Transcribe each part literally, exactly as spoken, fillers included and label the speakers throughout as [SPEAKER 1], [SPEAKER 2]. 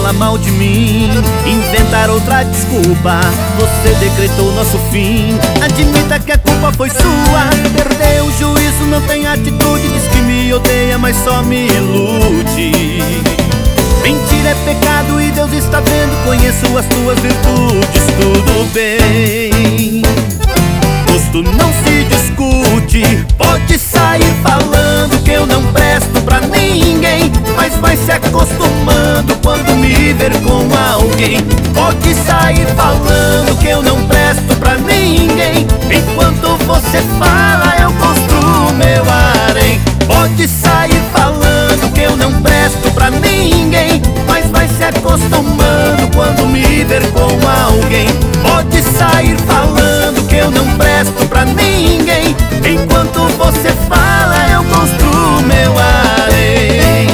[SPEAKER 1] fala mal de mim, inventar outra desculpa. Você decretou nosso fim. Admita que a culpa foi sua. Perdeu o juízo, não tem atitude. Diz que me odeia, mas só me ilude. Mentira é pecado e Deus está vendo. Conheço as tuas virtudes, tudo bem. Gosto não se discute. Pode sair falando que eu não presto pra ninguém, mas vai se acostumando quando me ver com alguém. Pode sair falando que eu não presto pra ninguém, enquanto você fala eu construo meu harém. Pode sair falando que eu não presto pra ninguém, mas vai se acostumando quando me ver com alguém. Pode sair falando que eu não presto pra ninguém, enquanto você fala eu construo meu harém.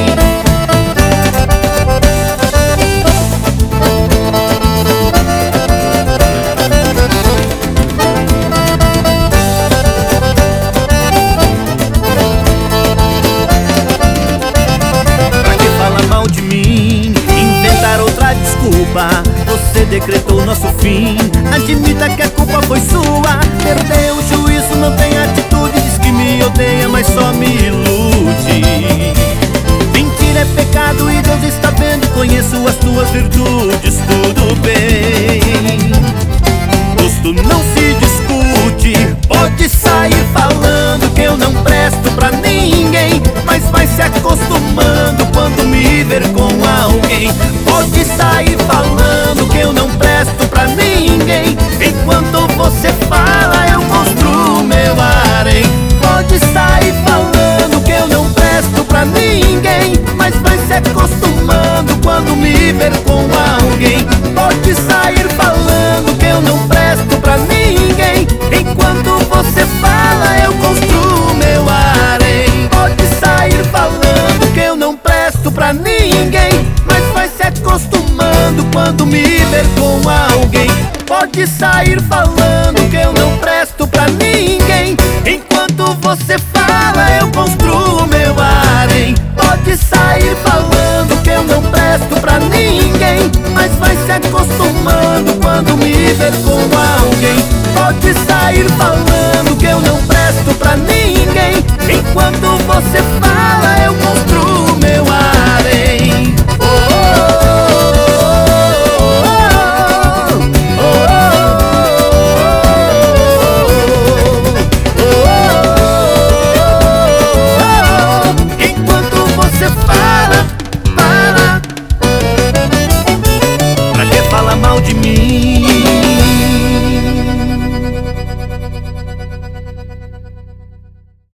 [SPEAKER 1] Pra que fala mal de mim, inventar outra desculpa. Você decretou nosso fim. Admita que a culpa foi sua. Perdeu o juízo, não tem atitude. Diz que me odeia, mas só me ilude. Mentira é pecado e Deus está vendo. Conheço as tuas virtudes, tudo bem. Gosto não se discute. Pode sair falando que eu não presto pra ninguém, mas vai se acostumando quando me ver com alguém. Pode sair falando que eu não presto pra ninguém, enquanto você fala eu construo meu harém. Pode sair falando que eu não presto pra ninguém, mas vai se acostumando quando me ver com alguém. Pode sair falando que eu não presto pra ninguém, enquanto você fala eu construo meu harém. Pode sair falando que eu não presto pra ninguém, mas vai se acostumando quando me ver com alguém. Pode sair falando que eu não presto pra ninguém, enquanto você fala eu construo meu harém. Pode sair falando que eu não presto pra ninguém, mas vai se acostumando quando me ver com alguém. Pode sair falando que eu não presto pra ninguém, enquanto você fala eu construo